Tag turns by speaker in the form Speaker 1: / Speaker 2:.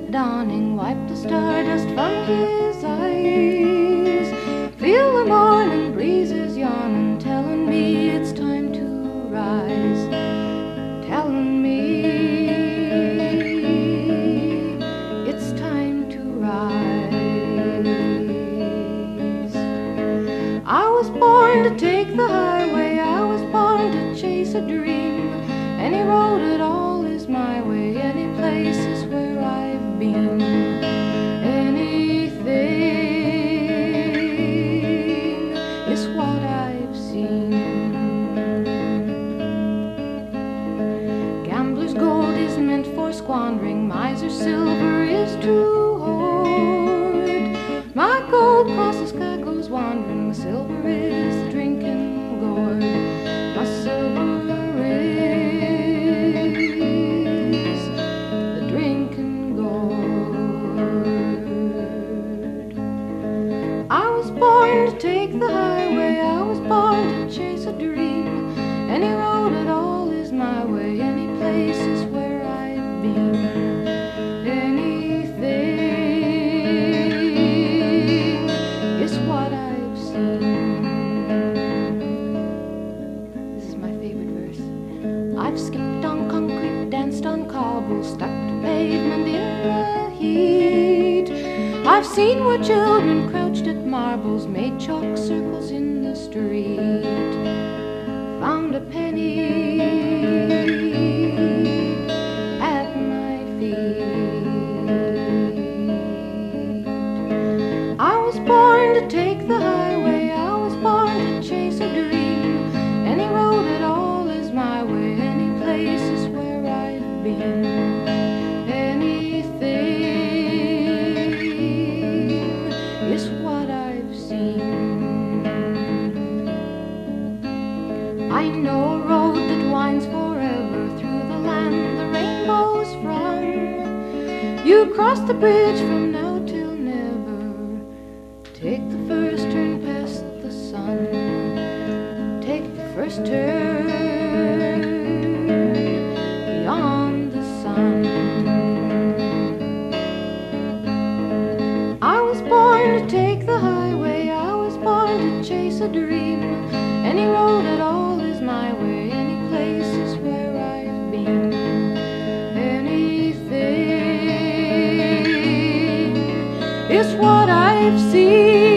Speaker 1: dawning, wipe the stardust from his eyes. Feel the morning breezes yawning, telling me it's time to rise. Telling me it's time to rise. I was born to take the highway, I was born to chase a dream. Any road at all is my way, any place is where I've been. Anything is what I've seen. Gambler's gold is meant for squandering, miser's silver is to hoard. My gold crosses sky goes wandering, the silver is the drinking gourd. My silver is the drinking gourd. I was born to take the highway, I was born to chase a dream. Any road at all is my way, any place is where I've been. Anything is what I've seen. This is my favorite verse. I've skipped on concrete, danced on cobble, stuck to pavement in the heat. I've seen where children crouched at marbles, made chalk circles in the street. Found a penny at my feet. I was born to take the highway, I was born to chase a dream. Any road at all is my way, any place is where I've been. Anything is what I've seen. I know a road that winds forever through the land the rainbow's from. You cross the bridge from now till never. Take the first turn past the sun. Take the first turn beyond the sun. I was born to take the highway, I was born to chase a dream. Any road at all is my way, any place is where I've been. Anything is what I've seen.